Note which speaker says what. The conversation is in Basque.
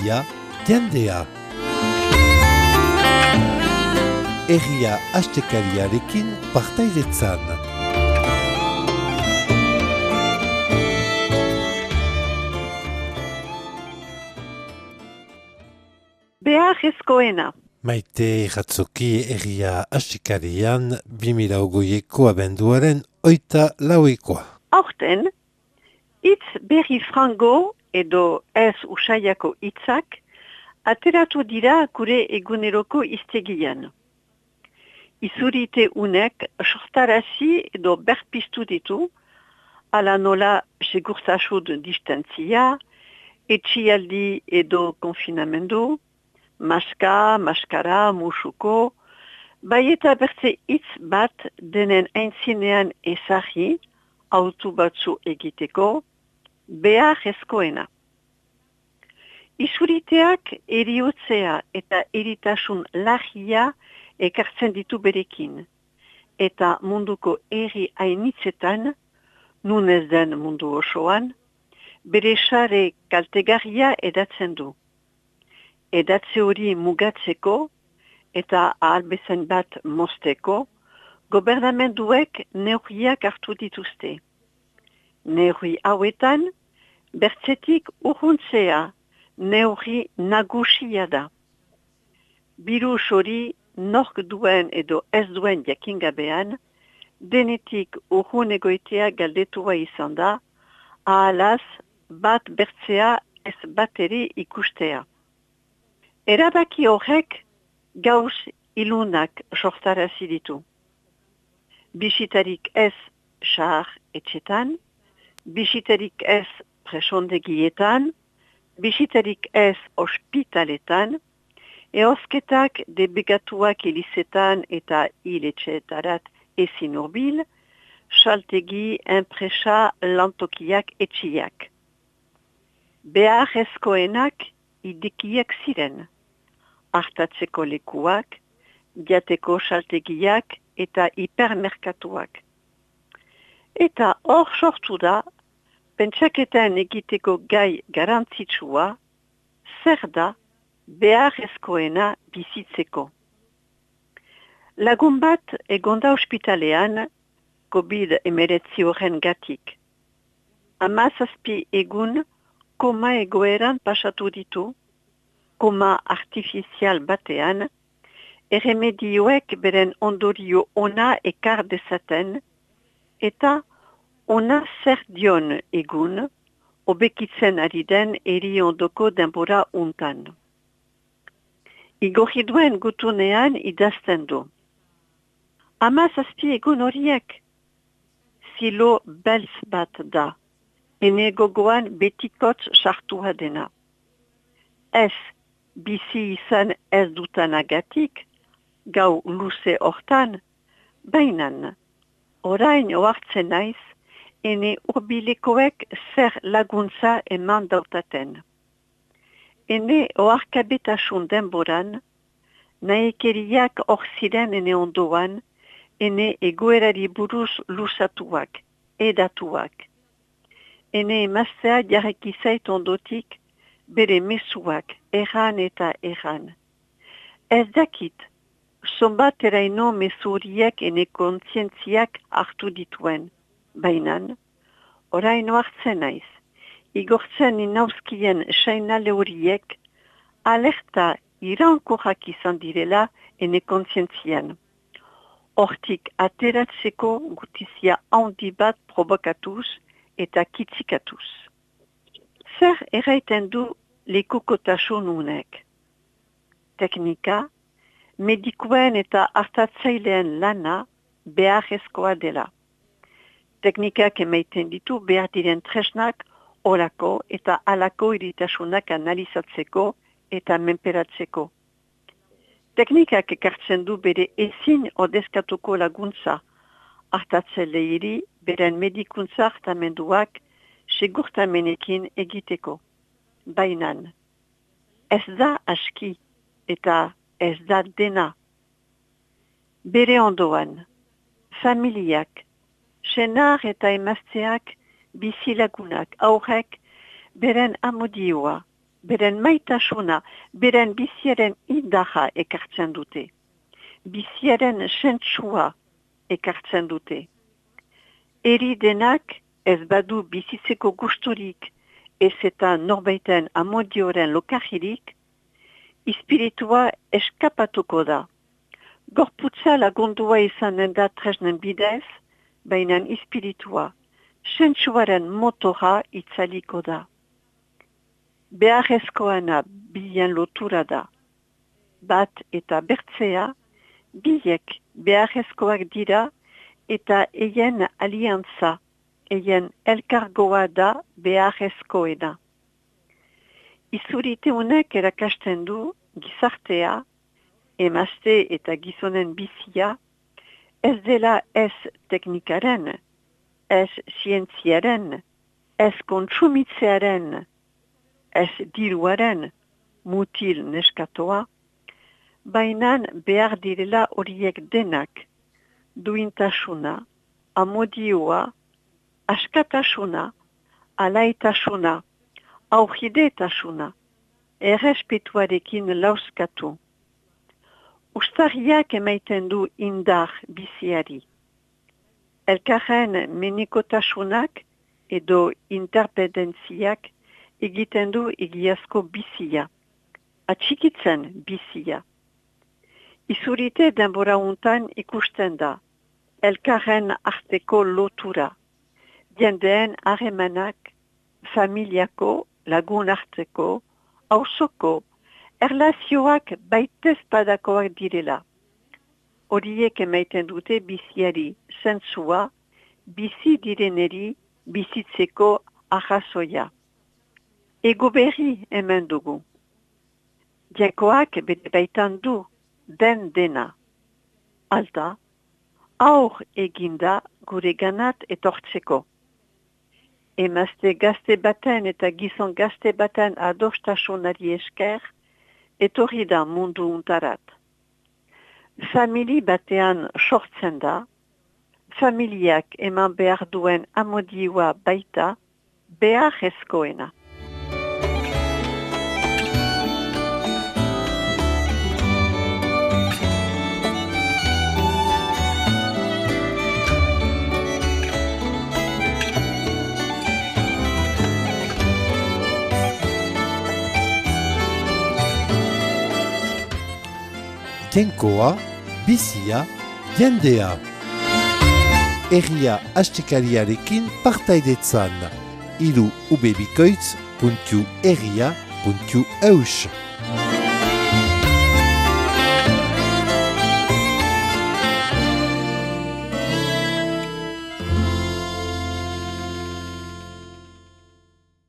Speaker 1: herria, jendea. Herria astekariarekin partaidetzan.
Speaker 2: Beharrezkoena.
Speaker 1: Maite Ratzoki herria astekarian 2020ko abenduaren 24koa.
Speaker 2: Aurten, hitz berri frango edo ez usaiako hitzak ateratu dira gure eguneroko hiztegian. Izurite unek sortarazi edo berpiztu ditu, ala nola segurtasun distantzia, etxialdi edo konfinamendu, maskara, musuko, bai eta bertze hitz bat denen aintzinean ezarri, autu batzu egiteko, beharrezkoena. Izuriteak eriotzea eta eritasun larria ekartzen ditu berekin, eta munduko herri hainitzetan, nun ez den mundu osoan, bere sare kaltegarria edatzen du. Edatze hori mugatzeko eta ahalbezen bat mozteko, gobernamenduek neurriak hartu dituzte. Neurri hauetan, bertzetik urruntzea neurri nagusia da. Birus hori nork duen edo ez duen jakingabean, denetik urrun egoitea galdetua izan da, ahalaz bat bertzea ez bat ere ikustea. Erabaki horrek gauz ilunak sortarazi ditu. Bisitarik ez sahar etxetan, bisitarik ez presondegietan, bisitarik ez ospitaletan, eosketak debegatuak elizetan eta hiletxeetarat ezin hurbil, saltegi, enpresa, lantokiak etxiak. Beharrezkoenak idekiak ziren. Artatzeko lekuak, jateko saltegiak eta hipermerkatuak. Eta hor sortu da, pentsaketan egiteko gai garantzitsua, zer da beharrezkoena bizitzeko. Lagun bat egonda ospitalean, COVID-19 horren gatik. 17 egun koma egoeran pasatu ditu, koma artifizial batean, erremedioek beren ondorio ona ekar dezaten, eta ona zer dion egun, obekitzen ari den eri ondoko denbora untan. Igorri duen gutunean idazten du. 17 egun horiek, zilo belz bat da, ene gogoan betikotz sartua dena. Ez, bizi izan ez dutanagatik, gau luze hortan, bainan, orain ohartzen naiz, ene urbilekoek zer laguntza eman dautaten. Ene oharkabetasun denboran, nahikeriak hor ziren ene ondoan, ene egoerari buruz lusatuak, edatuak. Ene emaztea jarreki zait ondotik, bere mezuak, erran eta erran. Ez dakit, zonbat eraino mezuriak ene kontzientziak hartu dituen. Bainan, oraino hartzen naiz, igortzen inauzkien sainale horiek, alerta iraunkorrak izan direla ene kontzientzian. Hortik ateratzeko gutizia handi bat provokatuz eta kitzikatuz. Zer erraiten du lekukotasun unek? Teknika, medikuen eta artatzailean lana beharrezkoa dela. Teknikak emaiten ditu behar diren tresnak orako eta alako iritasunak analizatzeko eta menperatzeko. Teknikak ekartzen du bere ezin ordezkatuko laguntza, artatzaileiri beren medikuntza hartamenduak segurtamenekin egiteko. Bainan, ez da aski eta ez da dena. Bere ondoan, familiak, senar eta emazteak bizilagunak aurrek beren amodioa, beren maitasuna, beren biziaren indarra ekartzen dute. Biziaren sentsua ekartzen dute. Eri denak ez badu bizitzeko gusturik, ez eta norbaiten amodioren lokarririk, espiritua eskapatuko da. Gorputza lagundua izanen da tresnen bidez, baina espiritua, sentsuaren motora itzaliko da. Beharrezkoana bilen lotura da. Bat eta bertzea, biek beharrezkoak dira eta eien aliantza, eien elkargoa da beharrezkoena. Izurite honek erakasten du gizartea, emazte eta gizonen bizia, ez dela ez teknikaren, ez zientziaren, ez kontsumitzearen, ez diruaren, mutil neskatoa, baina behar direla horiek denak, duintasuna, amodioa, askatasuna, alaitasuna, aurridetasuna, errespetuarekin lauskatu. Uztarriak emaiten du indar biziari. Elkarren menikotasunak edo interpedentziak egiten du egiazko bizia, atxikitzen bizia. Izurite denbora untan ikusten da, elkarren arteko lotura, jendeen harremanak, familiako, lagun arteko, auzoko, erlazioak baitez badakoak direla. Horiek emaiten dute biziari zentzua, bizi direneri bizitzeko arrazoia. Ego berri hemen dugu. Jakoak bere baitan du den dena. Alta, aur eginda gure ganat etortzeko. Emazte gazte baten eta gizon gazte baten adostasunari esker, etorri da mundu untarat. Famili batean sortzen da, familiak eman behar duen amodioa baita, beharrezkoena.
Speaker 1: Jainkoa, bizia, jendea. Herria astekariarekin partaidetzan. Hiru ubebikoitz.herria.eus.